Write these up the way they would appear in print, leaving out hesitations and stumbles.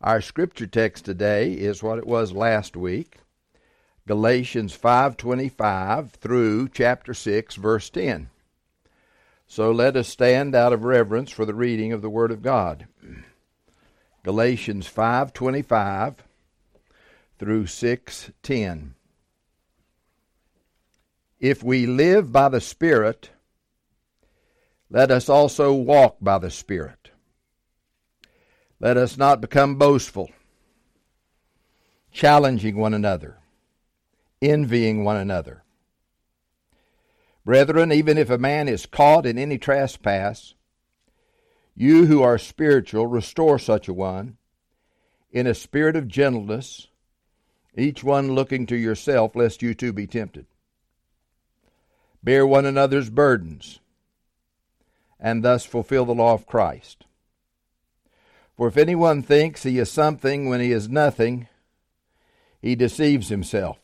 Our scripture text today is what it was last week, Galatians 5:25 through chapter 6, verse 10. So let us stand out of reverence for the reading of the Word of God. Galatians 5:25 through 6:10. If we live by the Spirit, let us also walk by the Spirit. Let us not become boastful, challenging one another, envying one another. Brethren, even if a man is caught in any trespass, you who are spiritual, restore such a one in a spirit of gentleness, each one looking to yourself, lest you too be tempted. Bear one another's burdens, and thus fulfill the law of Christ. For if anyone thinks he is something when he is nothing, he deceives himself.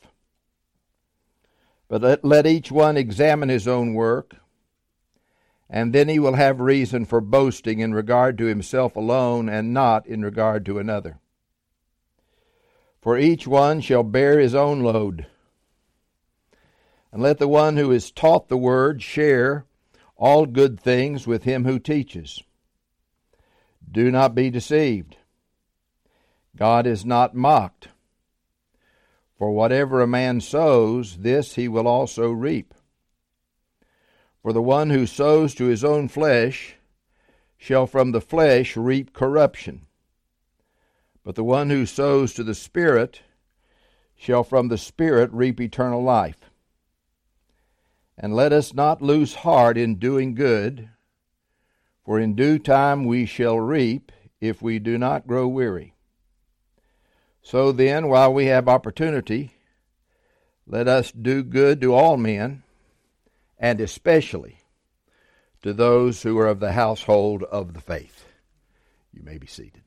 But let each one examine his own work, and then he will have reason for boasting in regard to himself alone and not in regard to another. For each one shall bear his own load. And let the one who is taught the word share all good things with him who teaches. Do not be deceived. God is not mocked. For whatever a man sows, this he will also reap. For the one who sows to his own flesh shall from the flesh reap corruption. But the one who sows to the Spirit shall from the Spirit reap eternal life. And let us not lose heart in doing good, for in due time we shall reap if we do not grow weary. So then, while we have opportunity, let us do good to all men, and especially to those who are of the household of the faith. You may be seated.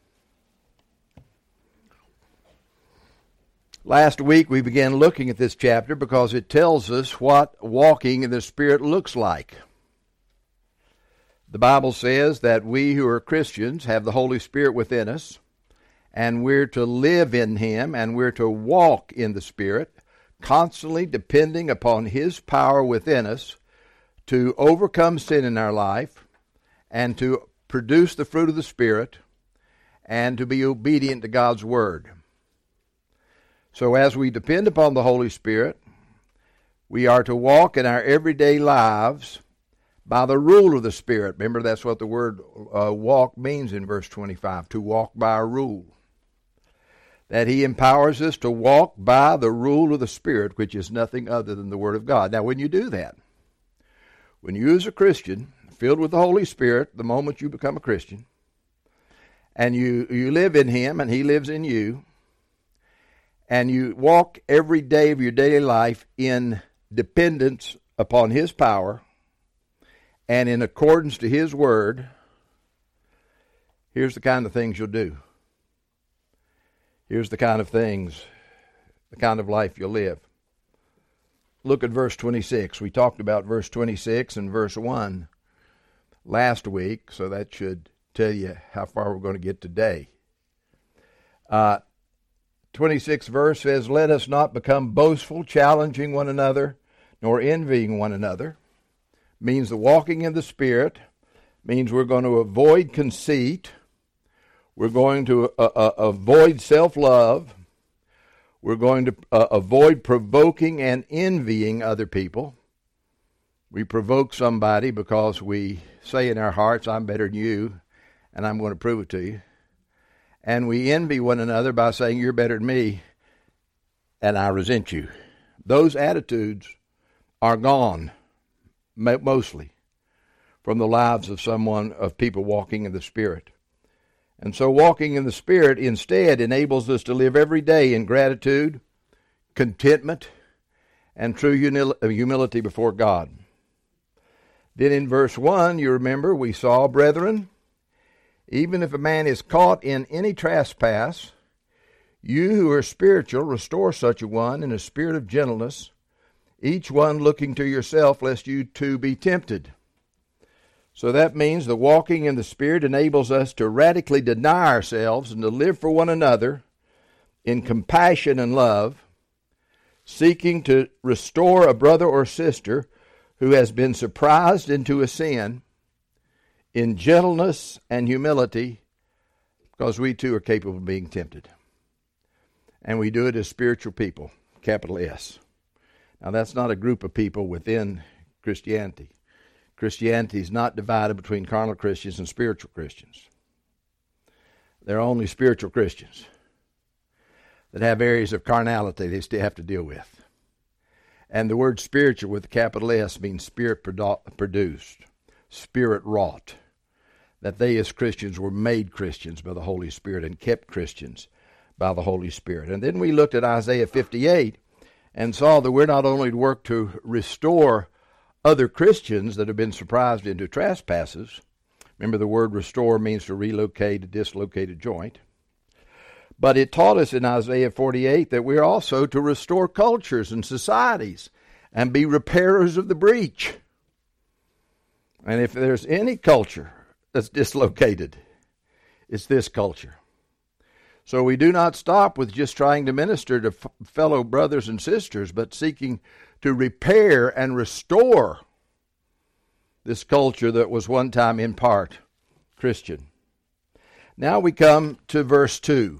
Last week we began looking at this chapter because it tells us what walking in the Spirit looks like. The Bible says that we who are Christians have the Holy Spirit within us, and we're to live in Him, and we're to walk in the Spirit, constantly depending upon His power within us to overcome sin in our life and to produce the fruit of the Spirit and to be obedient to God's Word. So as we depend upon the Holy Spirit, we are to walk in our everyday lives by the rule of the Spirit. Remember, that's what the word walk means in verse 25, to walk by a rule. That He empowers us to walk by the rule of the Spirit, which is nothing other than the Word of God. Now, when you do that, when you as a Christian, filled with the Holy Spirit, the moment you become a Christian, and you live in Him and He lives in you, and you walk every day of your daily life in dependence upon His power and in accordance to His Word, here's the kind of things you'll do. Here's the kind of things, the kind of life you'll live. Look at verse 26. We talked about verse 26 and verse 1 last week, so that should tell you how far we're going to get today. 26th verse says, let us not become boastful, challenging one another, nor envying one another. Means the walking in the Spirit, means we're going to avoid conceit, we're going to avoid self-love, we're going to avoid provoking and envying other people. We provoke somebody because we say in our hearts, I'm better than you, and I'm going to prove it to you. And we envy one another by saying, you're better than me, and I resent you. Those attitudes are gone, mostly, from the lives of people walking in the Spirit. And so walking in the Spirit instead enables us to live every day in gratitude, contentment, and true humility before God. Then in verse 1, you remember, we saw, brethren, even if a man is caught in any trespass, you who are spiritual, restore such a one in a spirit of gentleness, each one looking to yourself, lest you too be tempted. So that means the walking in the Spirit enables us to radically deny ourselves and to live for one another in compassion and love, seeking to restore a brother or sister who has been surprised into a sin in gentleness and humility, because we too are capable of being tempted. And we do it as spiritual people, capital S. Now that's not a group of people within Christianity. Christianity is not divided between carnal Christians and spiritual Christians. There are only spiritual Christians that have areas of carnality they still have to deal with. And the word spiritual with a capital S means spirit produced, spirit wrought. That they as Christians were made Christians by the Holy Spirit and kept Christians by the Holy Spirit. And then we looked at Isaiah 58 and saw that we're not only to work to restore other Christians that have been surprised into trespasses. Remember, the word restore means to relocate a dislocated joint. But it taught us in Isaiah 48 that we're also to restore cultures and societies and be repairers of the breach. And if there's any culture that's dislocated, it's this culture. So we do not stop with just trying to minister to fellow brothers and sisters, but seeking to repair and restore this culture that was one time in part Christian. Now we come to verse 2.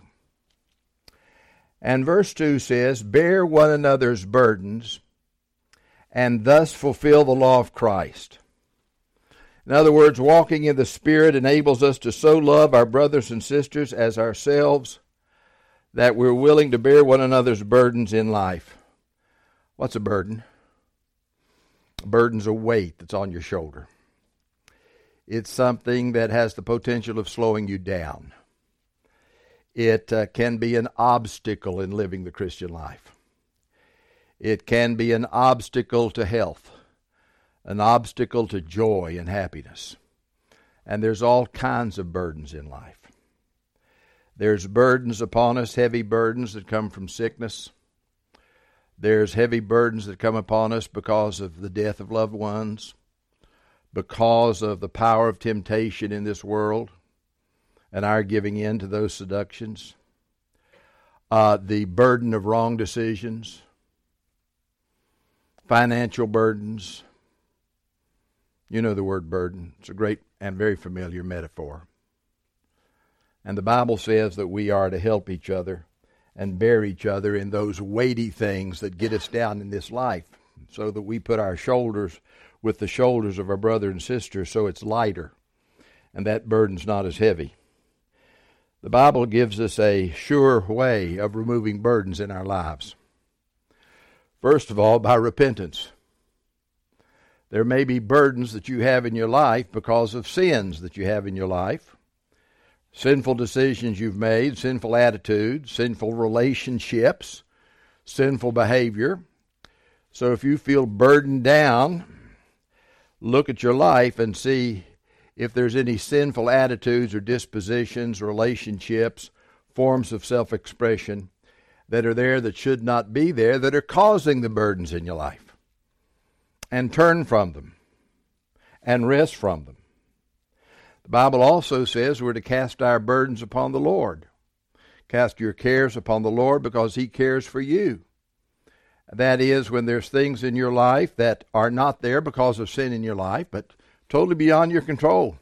And verse 2 says, "Bear one another's burdens, and thus fulfill the law of Christ." In other words, walking in the Spirit enables us to so love our brothers and sisters as ourselves that we're willing to bear one another's burdens in life. What's a burden? A burden's a weight that's on your shoulder. It's something that has the potential of slowing you down. It can be an obstacle in living the Christian life. It can be an obstacle to health, an obstacle to joy and happiness. And there's all kinds of burdens in life. There's burdens upon us, heavy burdens that come from sickness. There's heavy burdens that come upon us because of the death of loved ones, because of the power of temptation in this world, and our giving in to those seductions. The burden of wrong decisions, financial burdens. You know the word burden. It's a great and very familiar metaphor. And the Bible says that we are to help each other and bear each other in those weighty things that get us down in this life, so that we put our shoulders with the shoulders of our brother and sister so it's lighter, and that burden's not as heavy. The Bible gives us a sure way of removing burdens in our lives. First of all, by repentance. There may be burdens that you have in your life because of sins that you have in your life. Sinful decisions you've made, sinful attitudes, sinful relationships, sinful behavior. So if you feel burdened down, look at your life and see if there's any sinful attitudes or dispositions, relationships, forms of self-expression that are there that should not be there, that are causing the burdens in your life. And turn from them and rest from them. The Bible also says we're to cast our burdens upon the Lord. Cast your cares upon the Lord because He cares for you. That is, when there's things in your life that are not there because of sin in your life, but totally beyond your control.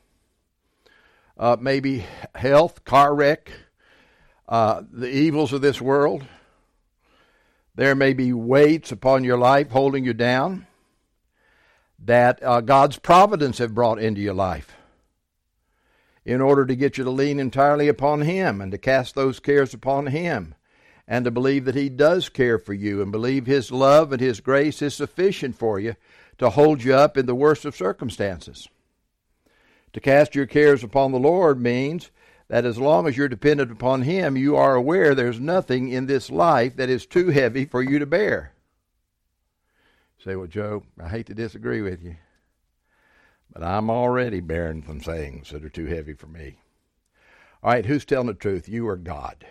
Maybe health, car wreck, the evils of this world. There may be weights upon your life holding you down that God's providence have brought into your life in order to get you to lean entirely upon Him and to cast those cares upon Him and to believe that He does care for you and believe His love and His grace is sufficient for you to hold you up in the worst of circumstances. To cast your cares upon the Lord means that as long as you're dependent upon Him, you are aware there's nothing in this life that is too heavy for you to bear. You say, well, Joe, I hate to disagree with you, but I'm already bearing some things that are too heavy for me. All right, who's telling the truth? You or God?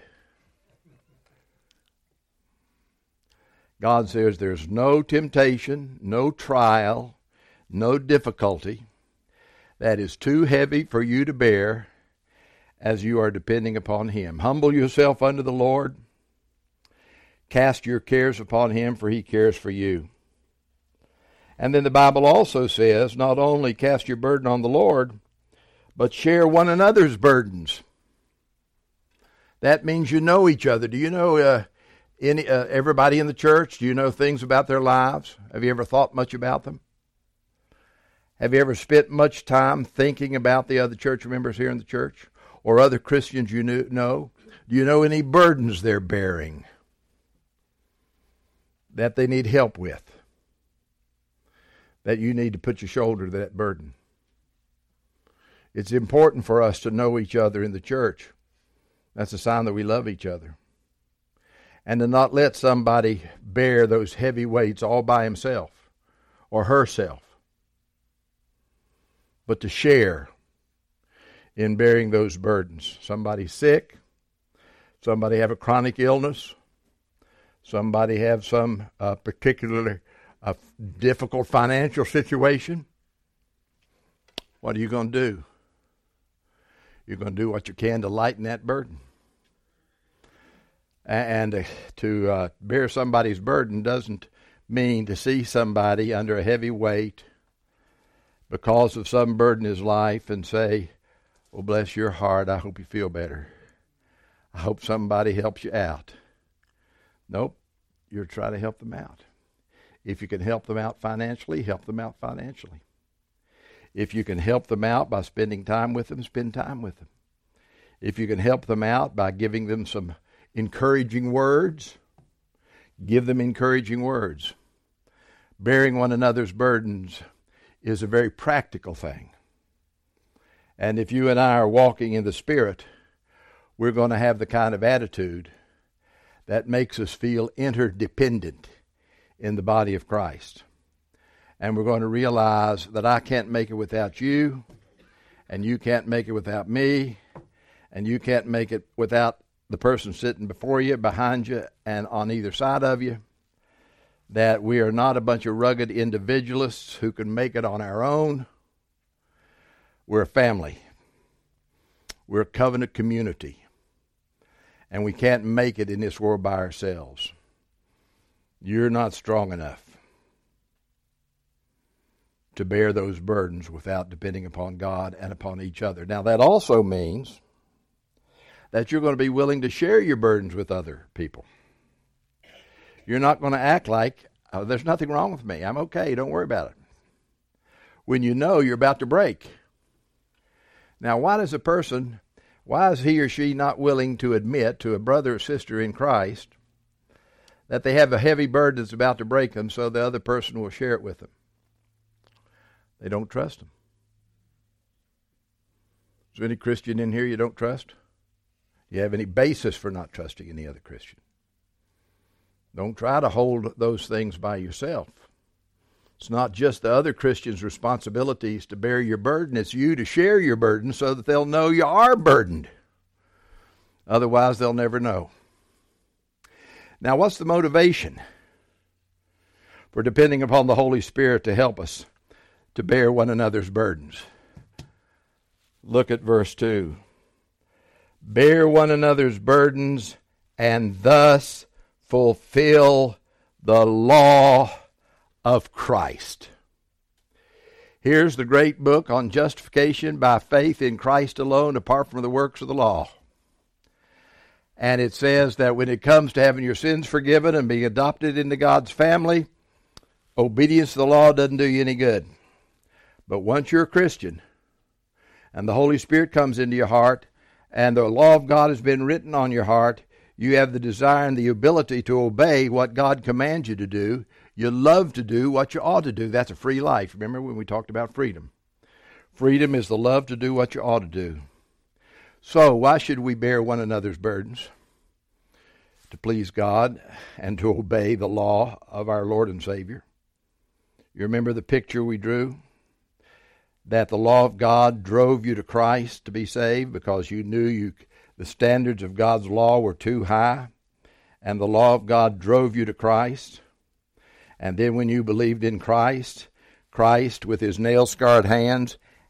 God says there's no temptation, no trial, no difficulty that is too heavy for you to bear as you are depending upon Him. Humble yourself unto the Lord. Cast your cares upon Him, for He cares for you. And then the Bible also says, not only cast your burden on the Lord, but share one another's burdens. That means you know each other. Do you know everybody in the church? Do you know things about their lives? Have you ever thought much about them? Have you ever spent much time thinking about the other church members here in the church? Or other Christians you know? Do you know any burdens they're bearing that they need help with? That you need to put your shoulder to that burden? It's important for us to know each other in the church. That's a sign that we love each other. And to not let somebody bear those heavy weights all by himself or herself, but to share in bearing those burdens. Somebody's sick, somebody have a chronic illness, somebody have some particularly difficult financial situation. What are you going to do? You're going to do what you can to lighten that burden. And to bear somebody's burden doesn't mean to see somebody under a heavy weight because of some burden in his life and say, well, bless your heart, I hope you feel better. I hope somebody helps you out. Nope, you're trying to help them out. If you can help them out financially, help them out financially. If you can help them out by spending time with them, spend time with them. If you can help them out by giving them some encouraging words, give them encouraging words. Bearing one another's burdens is a very practical thing. And if you and I are walking in the Spirit, we're going to have the kind of attitude that makes us feel interdependent in the body of Christ. And we're going to realize that I can't make it without you, and you can't make it without me, and you can't make it without the person sitting before you, behind you, and on either side of you. That we are not a bunch of rugged individualists who can make it on our own. We're a family. We're a covenant community. And we can't make it in this world by ourselves. You're not strong enough to bear those burdens without depending upon God and upon each other. Now, that also means that you're going to be willing to share your burdens with other people. You're not going to act like, oh, there's nothing wrong with me. I'm okay. Don't worry about it. When you know you're about to break. Now, why is he or she not willing to admit to a brother or sister in Christ that they have a heavy burden that's about to break them so the other person will share it with them? They don't trust them. Is there any Christian in here you don't trust? Do you have any basis for not trusting any other Christian? Don't try to hold those things by yourself. It's not just the other Christians' responsibilities to bear your burden. It's you to share your burden so that they'll know you are burdened. Otherwise, they'll never know. Now, what's the motivation for depending upon the Holy Spirit to help us to bear one another's burdens? Look at verse 2. Bear one another's burdens and thus fulfill the law of Christ. Here's the great book on justification by faith in Christ alone, apart from the works of the law. And it says that when it comes to having your sins forgiven and being adopted into God's family, obedience to the law doesn't do you any good. But once you're a Christian and the Holy Spirit comes into your heart and the law of God has been written on your heart, you have the desire and the ability to obey what God commands you to do. You love to do what you ought to do. That's a free life. Remember when we talked about freedom? Freedom is the love to do what you ought to do. So why should we bear one another's burdens? To please God and to obey the law of our Lord and Savior. You remember the picture we drew? That the law of God drove you to Christ to be saved because you knew the standards of God's law were too high, and the law of God drove you to Christ. And then when you believed in Christ, Christ with his nail-scarred hands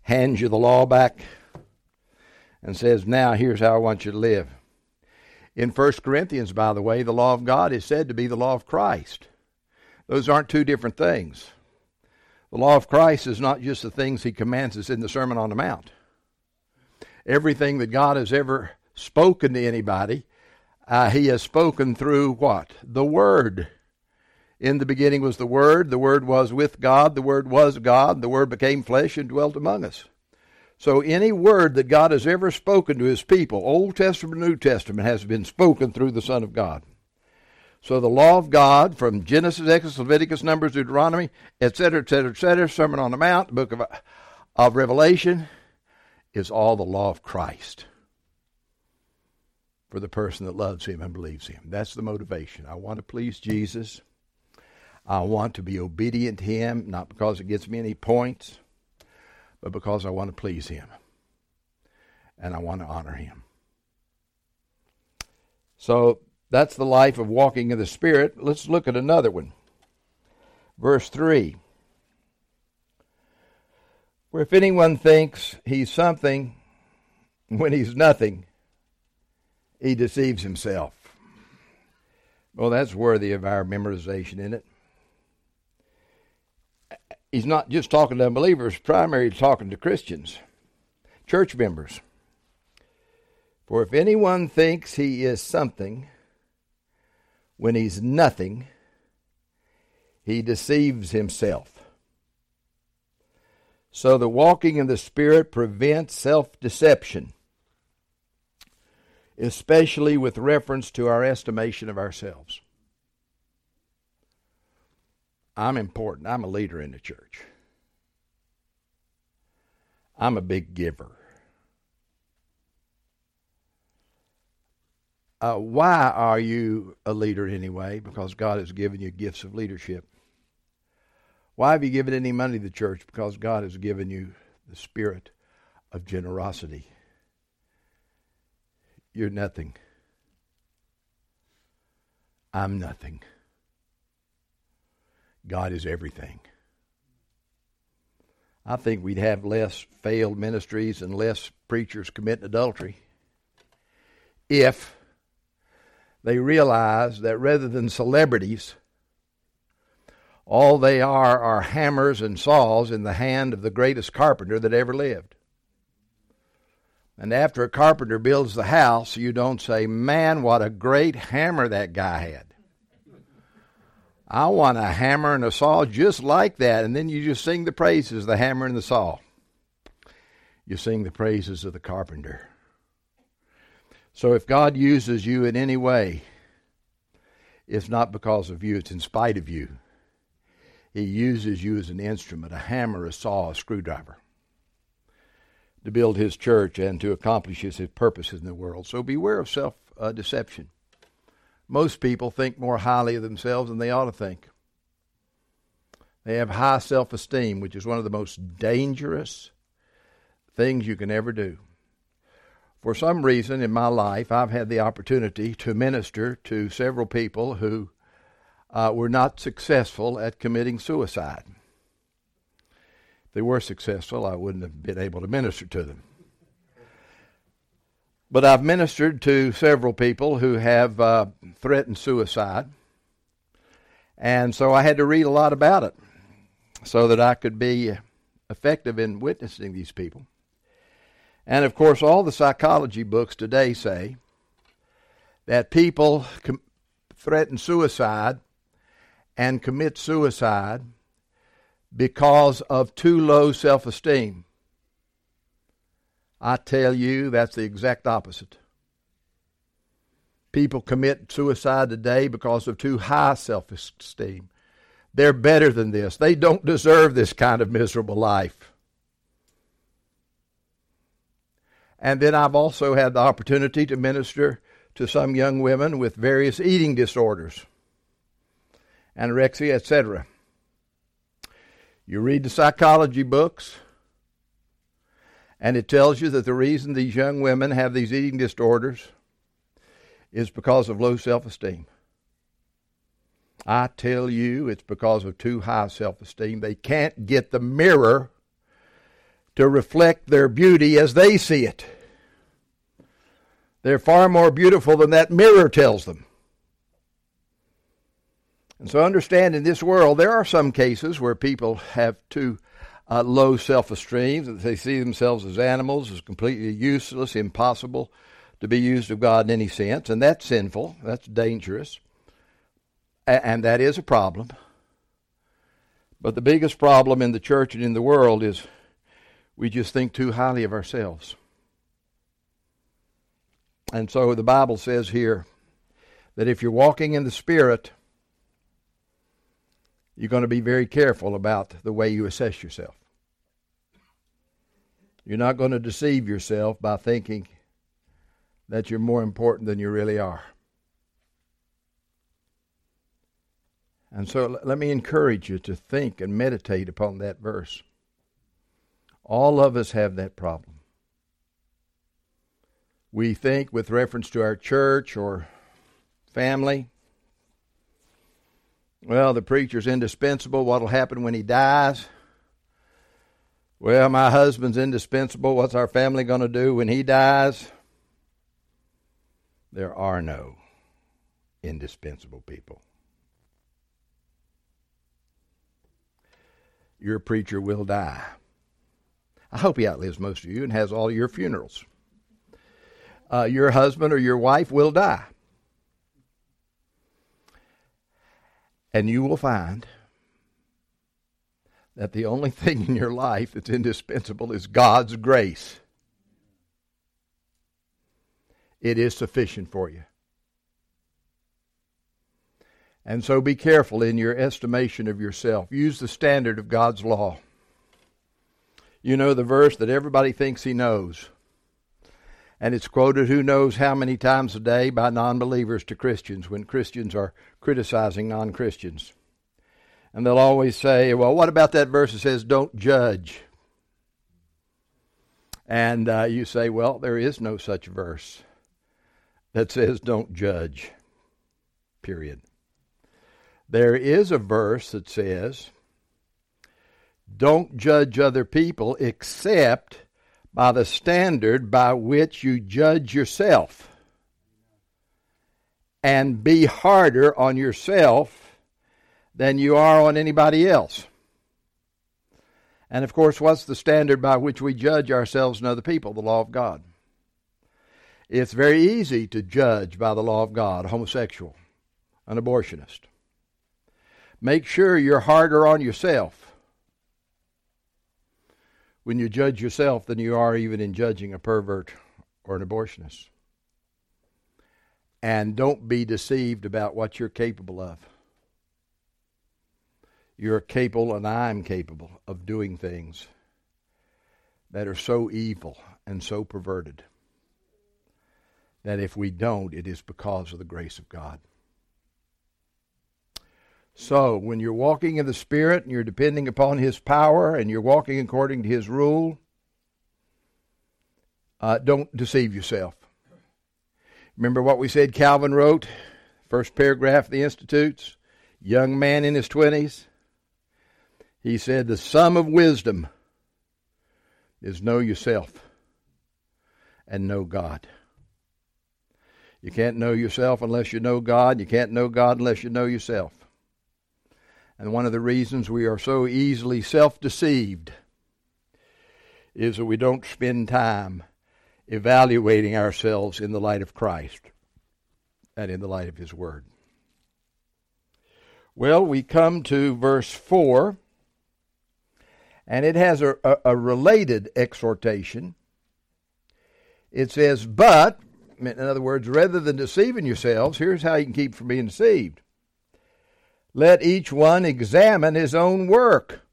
hands you the law back and says, now here's how I want you to live. In 1 Corinthians, by the way, the law of God is said to be the law of Christ. Those aren't two different things. The law of Christ is not just the things he commands us in the Sermon on the Mount. Everything that God has ever spoken to anybody, he has spoken through what? The Word. In the beginning was the Word was with God, the Word was God, the Word became flesh and dwelt among us. So any word that God has ever spoken to his people, Old Testament, New Testament, has been spoken through the Son of God. So the law of God, from Genesis, Exodus, Leviticus, Numbers, Deuteronomy, etc., etc., etc., Sermon on the Mount, the book of Revelation, is all the law of Christ for the person that loves him and believes him. That's the motivation. I want to please Jesus. I want to be obedient to him, not because it gets me any points, but because I want to please him. And I want to honor him. So that's the life of walking in the Spirit. Let's look at another one. Verse 3. For if anyone thinks he's something when he's nothing, he deceives himself. Well, that's worthy of our memorization, isn't it? He's not just talking to unbelievers, primarily talking to Christians, church members. For if anyone thinks he is something when he's nothing, he deceives himself. So the walking in the Spirit prevents self-deception, especially with reference to our estimation of ourselves. I'm important. I'm a leader in the church. I'm a big giver. Why are you a leader anyway? Because God has given you gifts of leadership. Why have you given any money to the church? Because God has given you the spirit of generosity. You're nothing. I'm nothing. God is everything. I think we'd have less failed ministries and less preachers committing adultery if they realize that rather than celebrities, all they are hammers and saws in the hand of the greatest carpenter that ever lived. And after a carpenter builds the house, you don't say, man, what a great hammer that guy had. I want a hammer and a saw just like that. And then you just sing the praises of the hammer and the saw. You sing the praises of the carpenter. So if God uses you in any way, it's not because of you, it's in spite of you. He uses you as an instrument, a hammer, a saw, a screwdriver, to build his church and to accomplish his purposes in the world. So beware of self-deception. Most people think more highly of themselves than they ought to think. They have high self-esteem, which is one of the most dangerous things you can ever do. For some reason in my life, I've had the opportunity to minister to several people who were not successful at committing suicide. If they were successful, I wouldn't have been able to minister to them. But I've ministered to several people who have threatened suicide. And so I had to read a lot about it so that I could be effective in witnessing these people. And of course, all the psychology books today say that people threaten suicide and commit suicide because of too low self-esteem. I tell you, that's the exact opposite. People commit suicide today because of too high self-esteem. They're better than this. They don't deserve this kind of miserable life. And then I've also had the opportunity to minister to some young women with various eating disorders, anorexia, etc. You read the psychology books, and it tells you that the reason these young women have these eating disorders is because of low self-esteem. I tell you, it's because of too high self-esteem. They can't get the mirror to reflect their beauty as they see it. They're far more beautiful than that mirror tells them. And so understand, in this world, there are some cases where people have too low self-esteem, that they see themselves as animals, as completely useless, impossible to be used of God in any sense. And that's sinful. That's dangerous. And that is a problem. But the biggest problem in the church and in the world is we just think too highly of ourselves. And so the Bible says here that if you're walking in the Spirit, you're going to be very careful about the way you assess yourself. You're not going to deceive yourself by thinking that you're more important than you really are. And so let me encourage you to think and meditate upon that verse. All of us have that problem. We think with reference to our church or family, well, the preacher's indispensable. What'll happen when he dies? Well, my husband's indispensable. What's our family going to do when he dies? There are no indispensable people. Your preacher will die. I hope he outlives most of you and has all your funerals. Your husband or your wife will die. And you will find that the only thing in your life that's indispensable is God's grace. It is sufficient for you. And so be careful in your estimation of yourself. Use the standard of God's law. You know the verse that everybody thinks he knows. And it's quoted who knows how many times a day by non-believers to Christians when Christians are criticizing non-Christians. And they'll always say, well, what about that verse that says don't judge? And you say, well, there is no such verse that says don't judge, period. There is a verse that says, don't judge other people except by the standard by which you judge yourself. And be harder on yourself than you are on anybody else. And of course, what's the standard by which we judge ourselves and other people? The law of God. It's very easy to judge by the law of God a homosexual, an abortionist. Make sure you're harder on yourself when you judge yourself than you are even in judging a pervert or an abortionist. And don't be deceived about what you're capable of. You're capable, and I'm capable, of doing things that are so evil and so perverted that if we don't, it is because of the grace of God. So, when you're walking in the Spirit and you're depending upon His power and you're walking according to His rule, don't deceive yourself. Remember what we said Calvin wrote, first paragraph of the Institutes, young man in his 20s. He said, the sum of wisdom is know yourself and know God. You can't know yourself unless you know God. You can't know God unless you know yourself. And one of the reasons we are so easily self-deceived is that we don't spend time evaluating ourselves in the light of Christ and in the light of His Word. Well, we come to verse 4, and it has a related exhortation. It says, but, in other words, rather than deceiving yourselves, here's how you can keep from being deceived. Let each one examine his own work,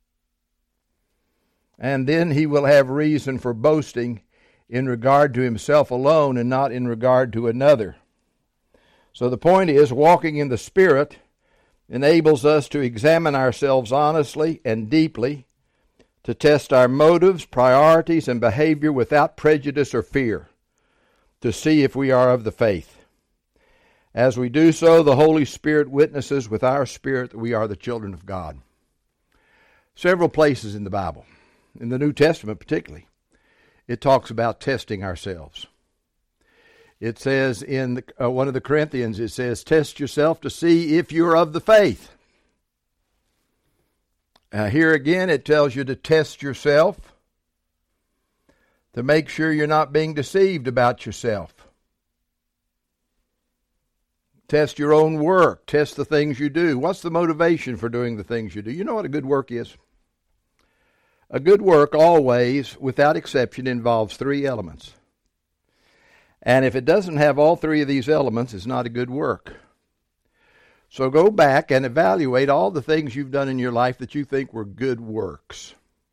and then he will have reason for boasting in regard to himself alone and not in regard to another. So the point is, walking in the Spirit enables us to examine ourselves honestly and deeply, to test our motives, priorities, and behavior without prejudice or fear, to see if we are of the faith. As we do so, the Holy Spirit witnesses with our spirit that we are the children of God. Several places in the Bible in the New Testament particularly, it talks about testing ourselves. It says in one of the Corinthians, it says, test yourself to see if you're of the faith. Here again, it tells you to test yourself to make sure you're not being deceived about yourself. Test your own work. Test the things you do. What's the motivation for doing the things you do? You know what a good work is? A good work always, without exception, involves three elements. And if it doesn't have all three of these elements, it's not a good work. So go back and evaluate all the things you've done in your life that you think were good works.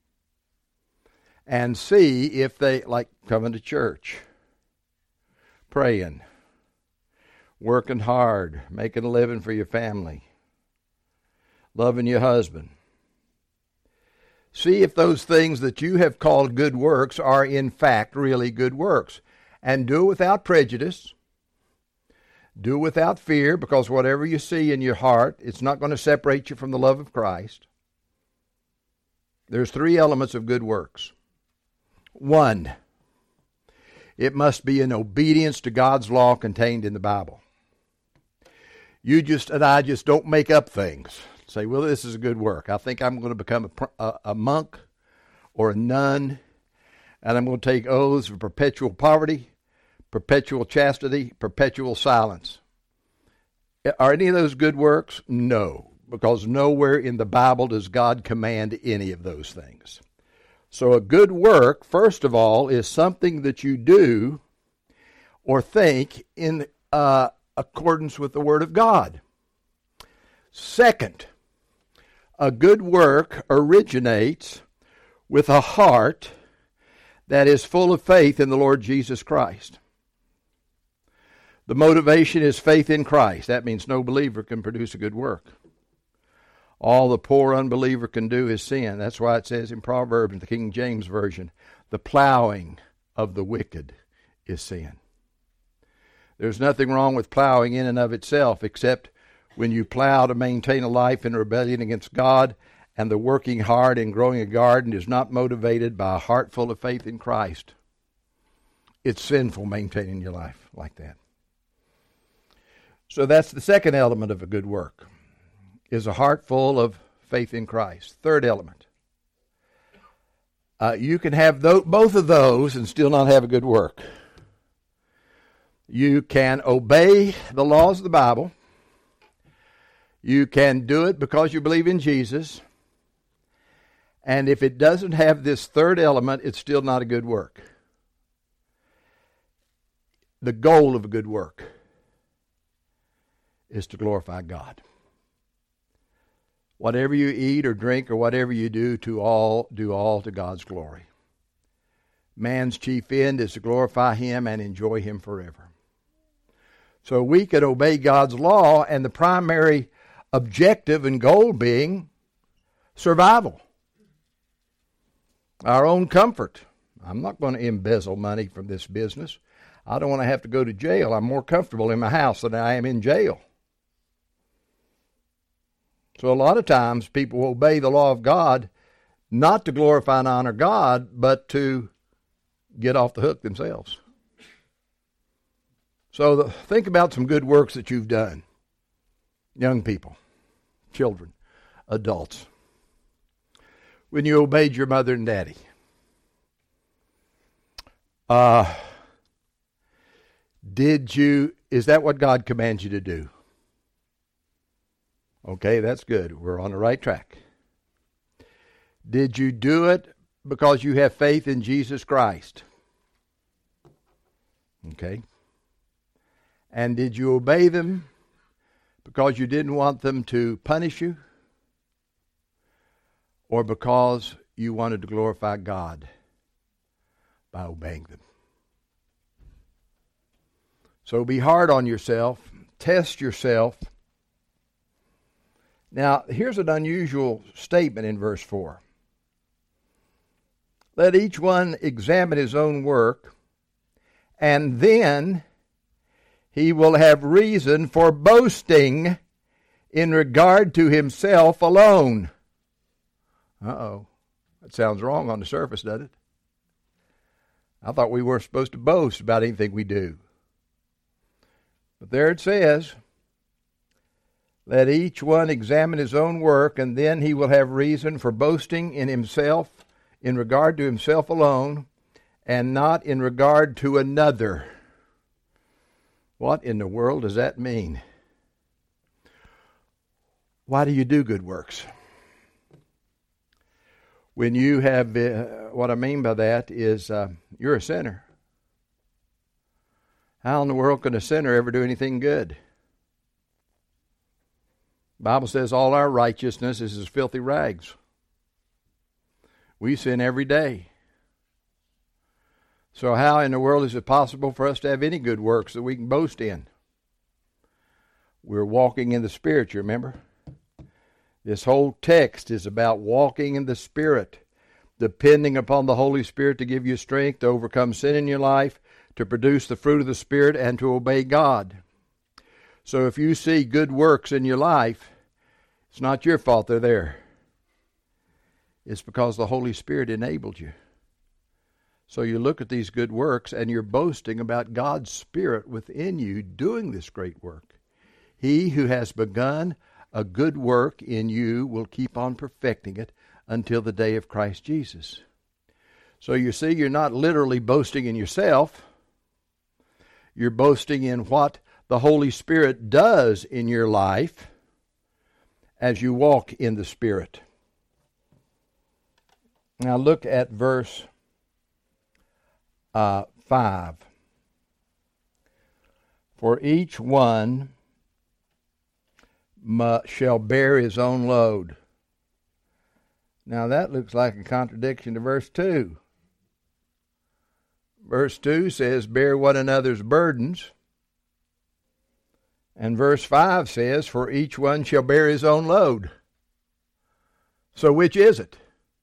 And see if they, like coming to church, praying, working hard, making a living for your family, loving your husband. See if those things that you have called good works are in fact really good works. And do it without prejudice. Do it without fear, because whatever you see in your heart, it's not going to separate you from the love of Christ. There's three elements of good works. One, it must be in obedience to God's law contained in the Bible. You and I just don't make up things. Say, well, this is a good work. I think I'm going to become a monk or a nun, and I'm going to take oaths of perpetual poverty, perpetual chastity, perpetual silence. Are any of those good works? No, because nowhere in the Bible does God command any of those things. So a good work, first of all, is something that you do or think in accordance with the Word of God. Second, a good work originates with a heart that is full of faith in the Lord Jesus Christ. The motivation is faith in Christ. That means no believer can produce a good work. All the poor unbeliever can do is sin. That's why it says in Proverbs, in the King James Version, the plowing of the wicked is sin. There's nothing wrong with plowing in and of itself, except when you plow to maintain a life in rebellion against God, and the working hard and growing a garden is not motivated by a heart full of faith in Christ. It's sinful maintaining your life like that. So that's the second element of a good work, is a heart full of faith in Christ. Third element. You can have both of those and still not have a good work. You can obey the laws of the Bible. You can do it because you believe in Jesus. And if it doesn't have this third element, it's still not a good work. The goal of a good work is to glorify God. Whatever you eat or drink or whatever you do all to God's glory. Man's chief end is to glorify Him and enjoy Him forever. So we could obey God's law, and the primary objective and goal being survival. Our own comfort. I'm not going to embezzle money from this business. I don't want to have to go to jail. I'm more comfortable in my house than I am in jail. So a lot of times people obey the law of God not to glorify and honor God, but to get off the hook themselves. So think about some good works that you've done. Young people, children, adults. When you obeyed your mother and daddy. Is that what God commands you to do? Okay, that's good. We're on the right track. Did you do it because you have faith in Jesus Christ? Okay. And did you obey them because you didn't want them to punish you? Or because you wanted to glorify God by obeying them? So be hard on yourself. Test yourself. Now, here's an unusual statement in verse 4. Let each one examine his own work, and then he will have reason for boasting in regard to himself alone. Uh-oh. It sounds wrong on the surface, doesn't it? I thought we weren't supposed to boast about anything we do. But there it says, let each one examine his own work, and then he will have reason for boasting in himself, in regard to himself alone, and not in regard to another. What in the world does that mean? Why do you do good works? When you have, what I mean by that is you're a sinner. How in the world can a sinner ever do anything good? The Bible says all our righteousness is as filthy rags. We sin every day. So how in the world is it possible for us to have any good works that we can boast in? We're walking in the Spirit, you remember? This whole text is about walking in the Spirit, depending upon the Holy Spirit to give you strength to overcome sin in your life, to produce the fruit of the Spirit, and to obey God. So if you see good works in your life, it's not your fault they're there. It's because the Holy Spirit enabled you. So you look at these good works and you're boasting about God's Spirit within you doing this great work. He who has begun a good work in you will keep on perfecting it until the day of Christ Jesus. So you see, you're not literally boasting in yourself. You're boasting in what the Holy Spirit does in your life as you walk in the Spirit. Now look at verse 5. For each one shall bear his own load. Now that looks like a contradiction to verse 2. Verse 2 says, bear one another's burdens. And verse 5 says, for each one shall bear his own load. So which is it?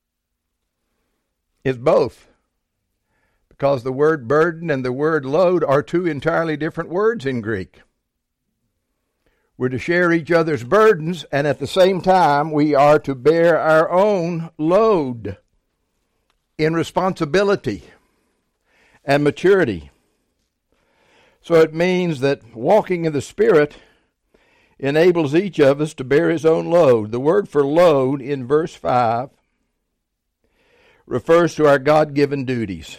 It's both. Because the word burden and the word load are two entirely different words in Greek. We're to share each other's burdens, and at the same time, we are to bear our own load in responsibility and maturity. So it means that walking in the Spirit enables each of us to bear his own load. The word for load in verse 5 refers to our God-given duties.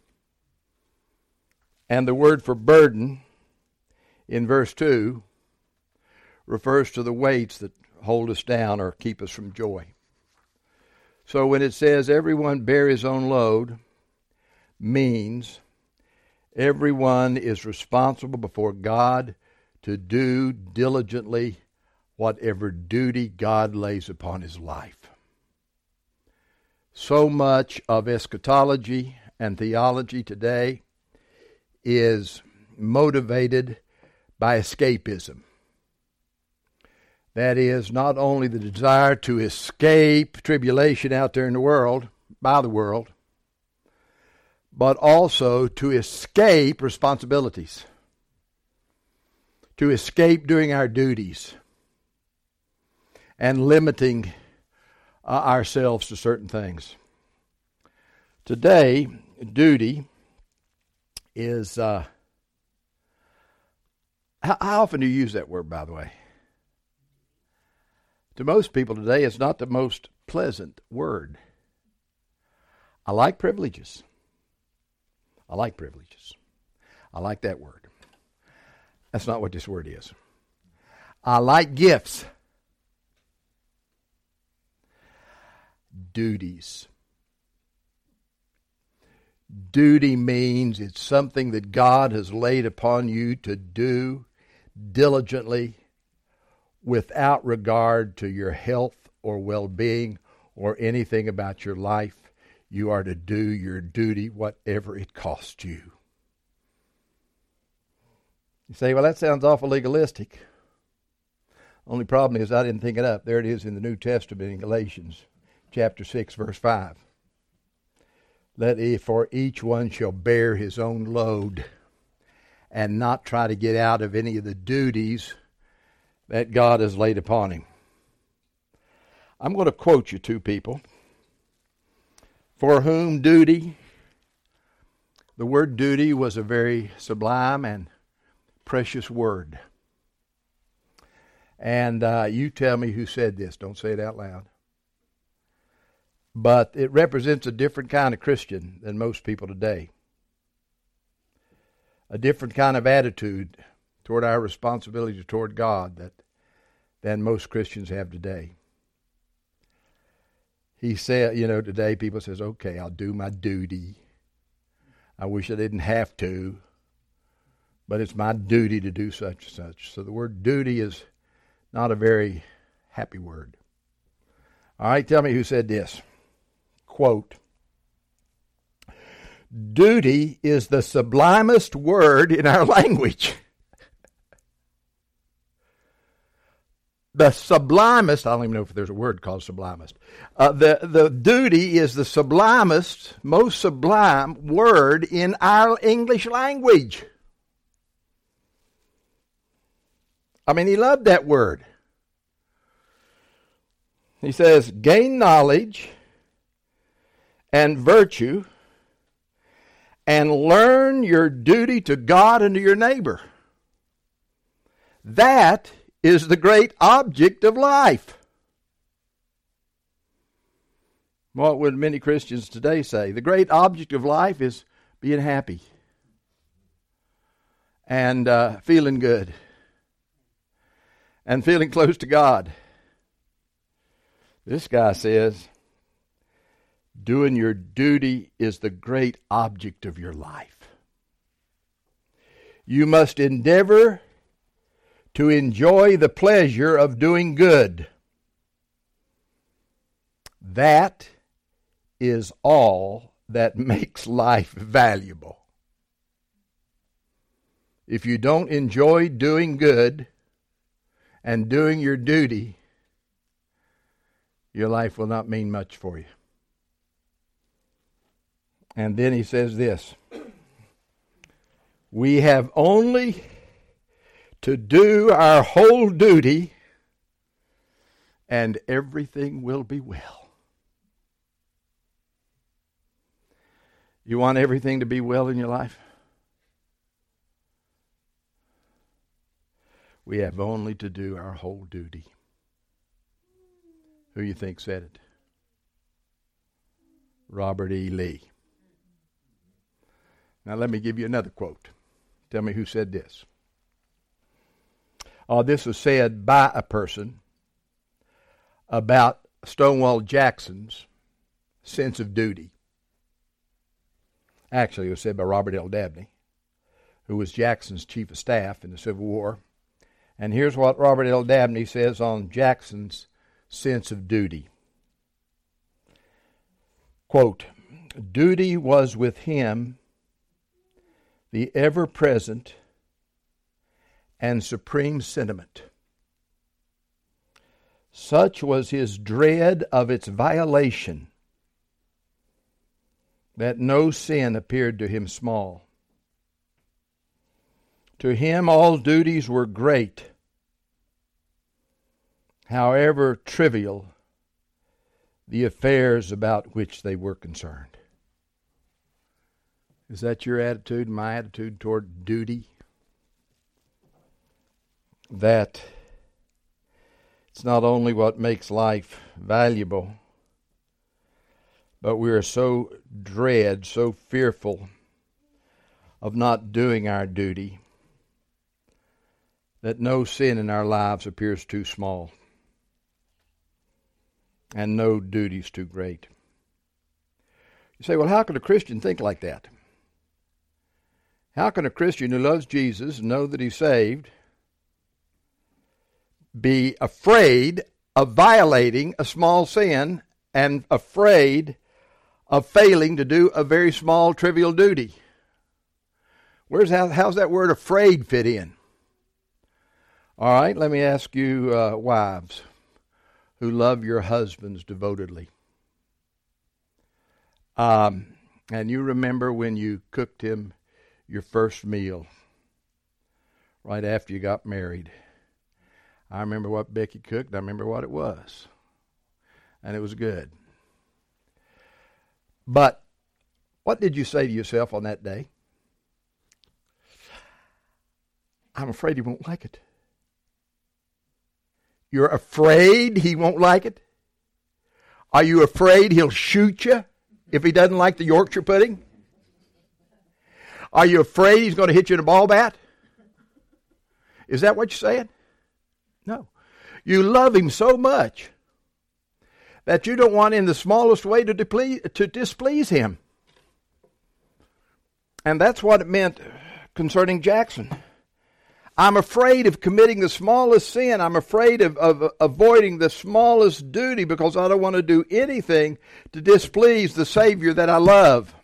And the word for burden in verse 2 refers to the weights that hold us down or keep us from joy. So when it says everyone bear his own load, means everyone is responsible before God to do diligently whatever duty God lays upon his life. So much of eschatology and theology today is motivated by escapism. That is, not only the desire to escape tribulation out there in the world, by the world, but also to escape responsibilities, to escape doing our duties, and limiting ourselves to certain things. Today, duty is, how often do you use that word, by the way? To most people today, it's not the most pleasant word. I like privileges. I like privileges. I like that word. That's not what this word is. I like gifts. Duties. Duty means it's something that God has laid upon you to do diligently without regard to your health or well-being or anything about your life. You are to do your duty whatever it costs you. You say, well, that sounds awful legalistic. Only problem is I didn't think it up. There it is in the New Testament in Galatians chapter 6, verse 5. For each one shall bear his own load and not try to get out of any of the duties that God has laid upon him. I'm going to quote you two people. for whom duty, the word duty was a very sublime and precious word. And you tell me who said this. Don't say it out loud. But it represents a different kind of Christian than most people today. A different kind of attitude toward our responsibility toward God than most Christians have today. He said, today people says, okay, I'll do my duty. I wish I didn't have to, but it's my duty to do such and such. So the word duty is not a very happy word. All right, tell me who said this. Quote, duty is the sublimest word in our language. The sublimest, I don't even know if there's a word called sublimest. The duty is the sublimest, most sublime word in our English language. I mean, he loved that word. He says, gain knowledge and virtue and learn your duty to God and to your neighbor. That is the great object of life. What would many Christians today say? The great object of life is being happy and feeling good and feeling close to God. This guy says, doing your duty is the great object of your life. You must endeavor to enjoy the pleasure of doing good. That is all that makes life valuable. If you don't enjoy doing good and doing your duty, your life will not mean much for you. And then he says this, we have only to do our whole duty, and everything will be well. You want everything to be well in your life? We have only to do our whole duty. Who you think said it? Robert E. Lee. Now let me give you another quote. Tell me who said this. This was said by a person about Stonewall Jackson's sense of duty. Actually, it was said by Robert L. Dabney, who was Jackson's chief of staff in the Civil War. And here's what Robert L. Dabney says on Jackson's sense of duty. Quote, duty was with him the ever-present and supreme sentiment. Such was his dread of its violation that no sin appeared to him small. To him all duties were great, however trivial the affairs about which they were concerned. Is that your attitude, my attitude toward duty? That it's not only what makes life valuable, but we are so so fearful of not doing our duty, that no sin in our lives appears too small, and no duties too great. You say, well, how can a Christian think like that? How can a Christian who loves Jesus, know that he's saved, be afraid of violating a small sin and afraid of failing to do a very small, trivial duty? How's that word afraid fit in? All right, let me ask you wives who love your husbands devotedly. And you remember when you cooked him your first meal right after you got married. I remember what Becky cooked. I remember what it was. And it was good. But what did you say to yourself on that day? I'm afraid he won't like it. You're afraid he won't like it? Are you afraid he'll shoot you if he doesn't like the Yorkshire pudding? Are you afraid he's going to hit you in a ball bat? Is that what you're saying? No. You love him so much that you don't want in the smallest way to displease him. And that's what it meant concerning Jackson. I'm afraid of committing the smallest sin. I'm afraid of avoiding the smallest duty because I don't want to do anything to displease the Savior that I love.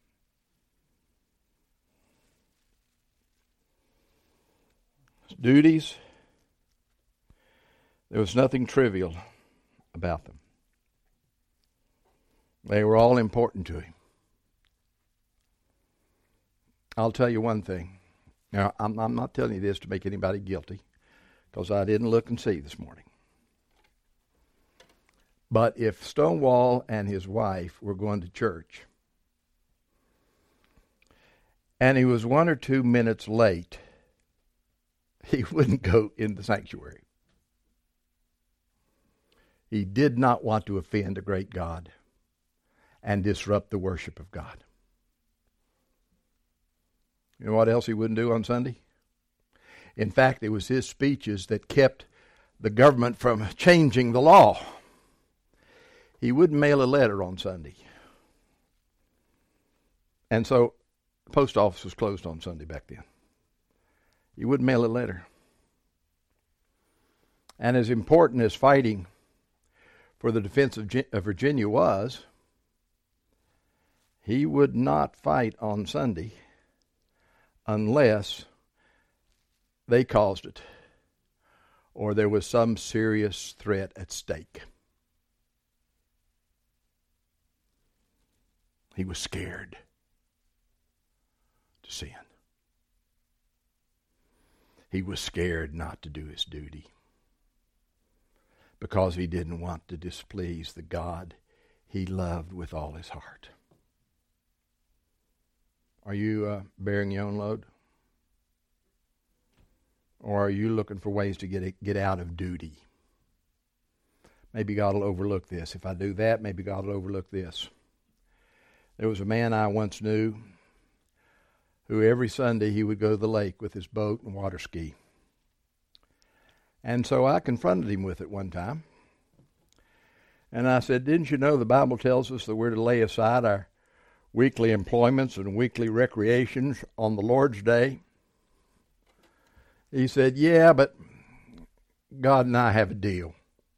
Duties, there was nothing trivial about them. They were all important to him. I'll tell you one thing. Now, I'm not telling you this to make anybody guilty, because I didn't look and see this morning. But if Stonewall and his wife were going to church, and he was 1 or 2 minutes late, he wouldn't go in the sanctuary. He did not want to offend a great God and disrupt the worship of God. You know what else he wouldn't do on Sunday? In fact, it was his speeches that kept the government from changing the law. He wouldn't mail a letter on Sunday. And so the post office was closed on Sunday back then. He wouldn't mail a letter. And as important as fighting for the defense of Virginia was, he would not fight on Sunday unless they caused it or there was some serious threat at stake. He was scared to sin. He was scared not to do his duty because he didn't want to displease the God he loved with all his heart. Are you bearing your own load? Or are you looking for ways to get out of duty? Maybe God will overlook this. If I do that, maybe God will overlook this. There was a man I once knew who every Sunday he would go to the lake with his boat and water ski. And so I confronted him with it one time. And I said, didn't you know the Bible tells us that we're to lay aside our weekly employments and weekly recreations on the Lord's Day? He said, yeah, but God and I have a deal.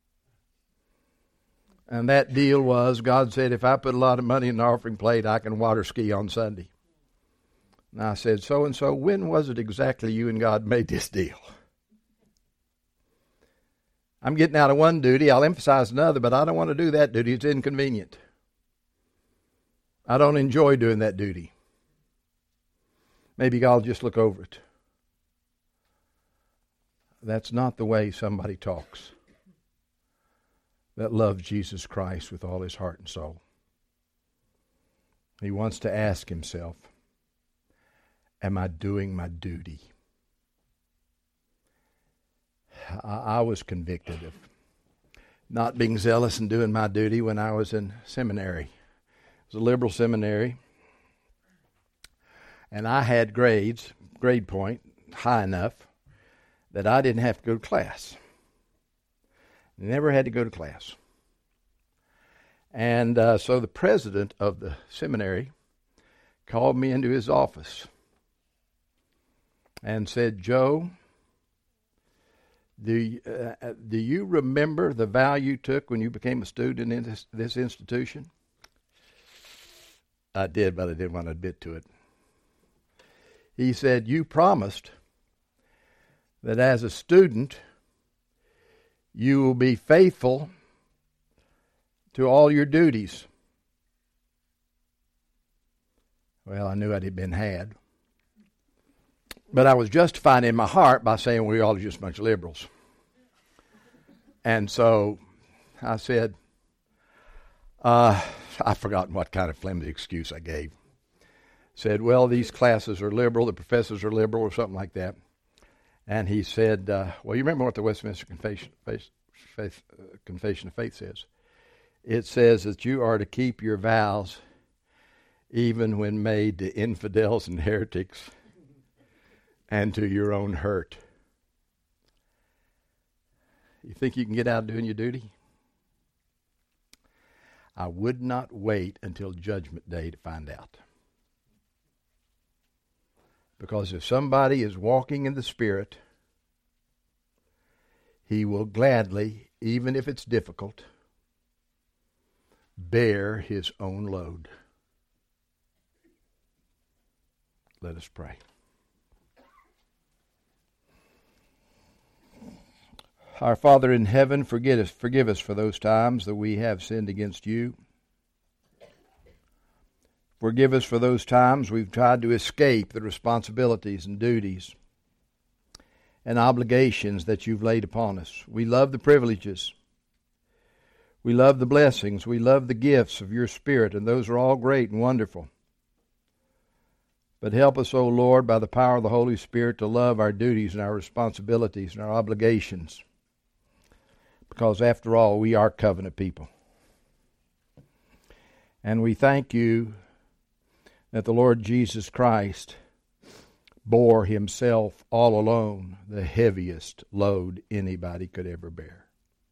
And that deal was, God said, if I put a lot of money in the offering plate, I can water ski on Sunday. And I said, so-and-so, when was it exactly you and God made this deal? I'm getting out of one duty, I'll emphasize another, but I don't want to do that duty. It's inconvenient. I don't enjoy doing that duty. Maybe God will just look over it. That's not the way somebody talks that loves Jesus Christ with all his heart and soul. He wants to ask himself, am I doing my duty? I was convicted of not being zealous and doing my duty when I was in seminary. It was a liberal seminary, and I had grade point high enough that I didn't have to go to class. Never had to go to class. And so the president of the seminary called me into his office and said, Joe, do you remember the vow you took when you became a student in this institution? I did, but I didn't want to admit to it. He said, you promised that as a student, you will be faithful to all your duties. Well, I knew I'd been had. But I was justified in my heart by saying we all are just a bunch of liberals. And so I said, I've forgotten what kind of flimsy excuse I gave. Said, well, these classes are liberal, the professors are liberal, or something like that. And he said, well, you remember what the Westminster Confession of Faith says? It says that you are to keep your vows even when made to infidels and heretics and to your own hurt. You think you can get out doing your duty? I would not wait until Judgment Day to find out. Because if somebody is walking in the Spirit, he will gladly, even if it's difficult, bear his own load. Let us pray. Our Father in heaven, forgive us for those times that we have sinned against you. Forgive us for those times we've tried to escape the responsibilities and duties and obligations that you've laid upon us. We love the privileges. We love the blessings. We love the gifts of your Spirit, and those are all great and wonderful. But help us, O Lord, by the power of the Holy Spirit to love our duties and our responsibilities and our obligations. Because after all, we are covenant people. And we thank you that the Lord Jesus Christ bore himself all alone the heaviest load anybody could ever bear.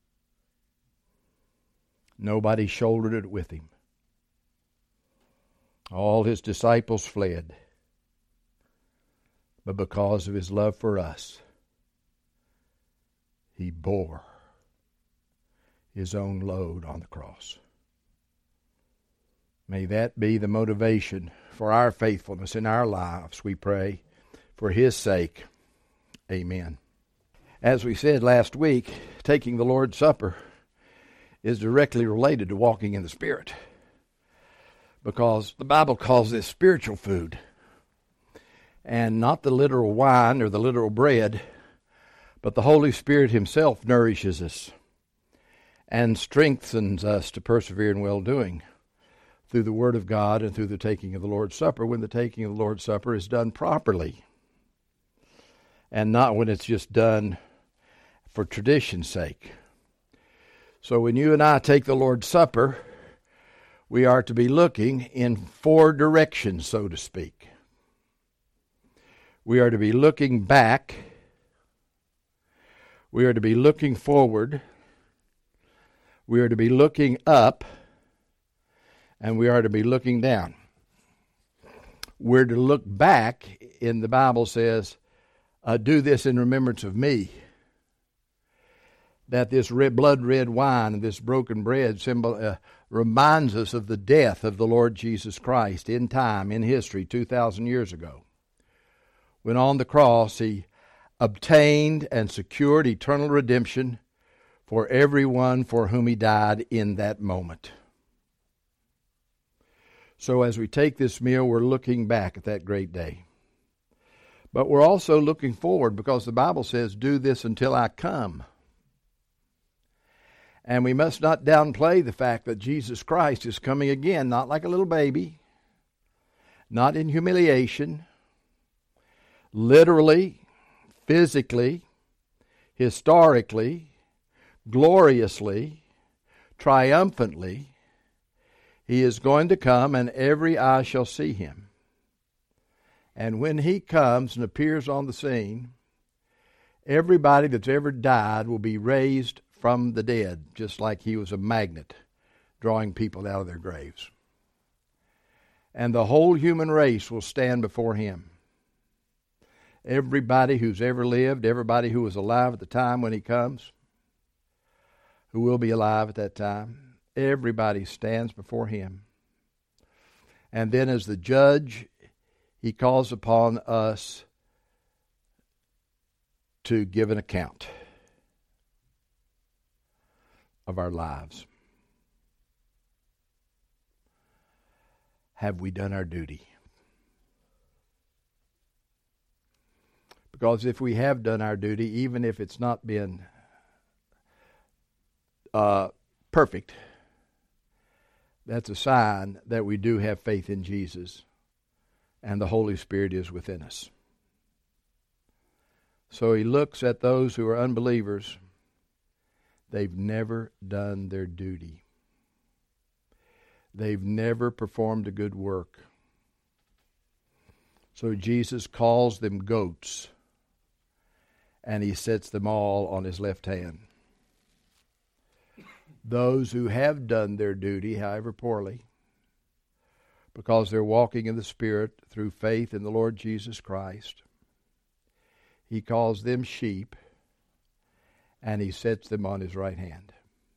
Nobody shouldered it with him. All his disciples fled. But because of his love for us, he bore his own load on the cross. May that be the motivation for our faithfulness in our lives, we pray, for his sake. Amen. As we said last week, taking the Lord's Supper is directly related to walking in the Spirit, because the Bible calls this spiritual food, and not the literal wine or the literal bread, but the Holy Spirit himself nourishes us and strengthens us to persevere in well-doing through the Word of God and through the taking of the Lord's Supper, when the taking of the Lord's Supper is done properly and not when it's just done for tradition's sake. So when you and I take the Lord's Supper, we are to be looking in four directions, so to speak. We are to be looking back. We are to be looking forward. We are to be looking up. And we are to be looking down. We're to look back, and the Bible says, do this in remembrance of me. That this blood red wine and this broken bread reminds us of the death of the Lord Jesus Christ in time, in history, 2,000 years ago. When on the cross he obtained and secured eternal redemption for everyone for whom he died in that moment. So as we take this meal, we're looking back at that great day. But we're also looking forward, because the Bible says, do this until I come. And we must not downplay the fact that Jesus Christ is coming again, not like a little baby, not in humiliation, literally, physically, historically, gloriously, triumphantly. He is going to come, and every eye shall see him. And when he comes and appears on the scene, everybody that's ever died will be raised from the dead, just like he was a magnet drawing people out of their graves. And the whole human race will stand before him. Everybody who's ever lived, everybody who was alive at the time when he comes, who will be alive at that time, everybody stands before him. And then as the judge, he calls upon us to give an account of our lives. Have we done our duty? Because if we have done our duty, even if it's not been perfect, that's a sign that we do have faith in Jesus and the Holy Spirit is within us. So he looks at those who are unbelievers. They've never done their duty. They've never performed a good work. So Jesus calls them goats, and he sets them all on his left hand. Those who have done their duty, however poorly, because they're walking in the Spirit through faith in the Lord Jesus Christ, he calls them sheep, and he sets them on his right hand.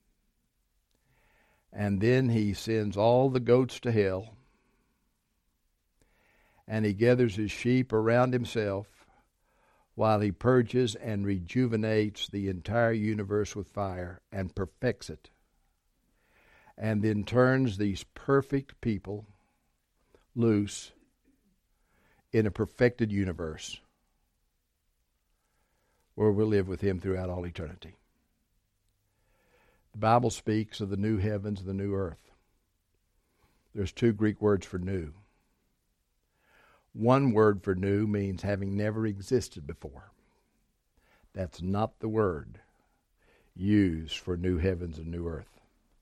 And then he sends all the goats to hell, and he gathers his sheep around himself while he purges and rejuvenates the entire universe with fire and perfects it, and then turns these perfect people loose in a perfected universe where we'll live with him throughout all eternity. The Bible speaks of the new heavens and the new earth. There's 2 Greek words for new. One word for new means having never existed before. That's not the word used for new heavens and new earth.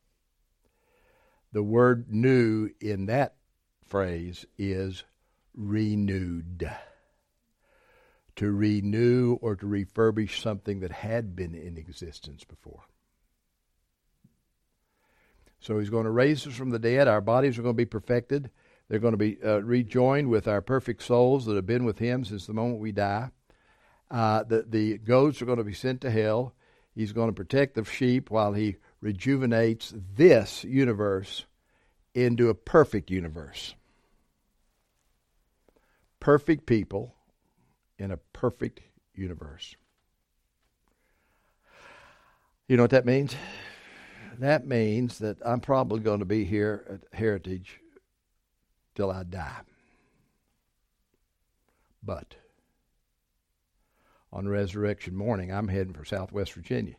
The word new in that phrase is renewed. To renew or to refurbish something that had been in existence before. So he's going to raise us from the dead. Our bodies are going to be perfected. They're going to be rejoined with our perfect souls that have been with him since the moment we die. The goats are going to be sent to hell. He's going to protect the sheep while he rejuvenates this universe into a perfect universe. Perfect people in a perfect universe. You know what that means? That means that I'm probably going to be here at Heritage till I die. But on resurrection morning, I'm heading for Southwest Virginia.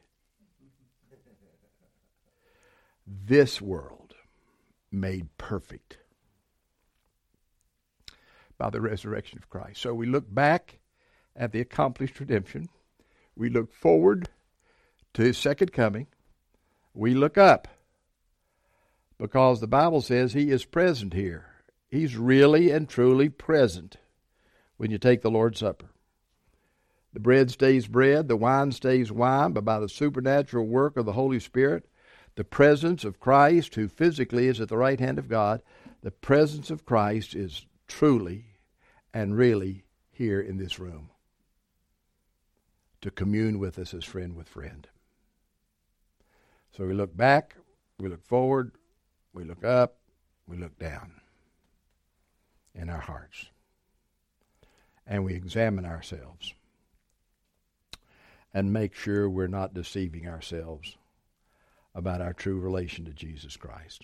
This world made perfect by the resurrection of Christ. So we look back at the accomplished redemption. We look forward to his second coming. We look up because the Bible says he is present here. He's really and truly present when you take the Lord's Supper. The bread stays bread, the wine stays wine, but by the supernatural work of the Holy Spirit, the presence of Christ, who physically is at the right hand of God, the presence of Christ is truly and really here in this room to commune with us as friend with friend. So we look back, we look forward, we look up, we look down in our hearts. And we examine ourselves and make sure we're not deceiving ourselves about our true relation to Jesus Christ.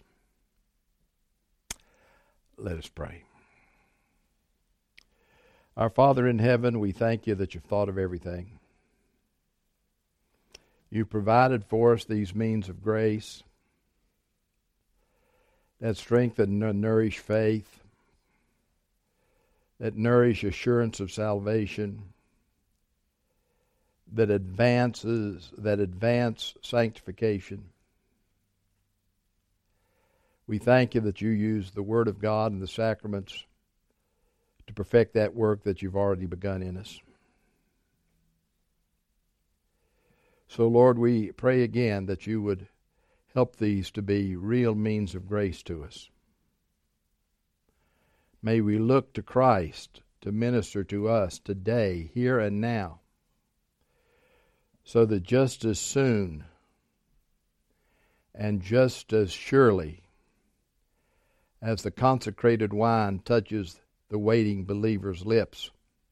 Let us pray. Our Father in heaven, we thank you that you've thought of everything. You've provided for us these means of grace that strengthen and nourish faith, that nourish assurance of salvation, that advance sanctification. We thank you that you use the Word of God and the sacraments to perfect that work that you've already begun in us. So, Lord, we pray again that you would help these to be real means of grace to us. May we look to Christ to minister to us today, here and now, so that just as soon and just as surely as the consecrated wine touches the waiting believer's lips,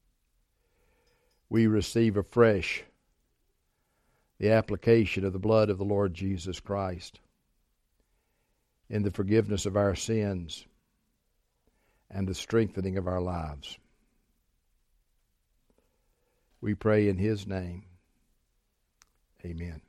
we receive afresh the application of the blood of the Lord Jesus Christ in the forgiveness of our sins and the strengthening of our lives. We pray in his name. Amen.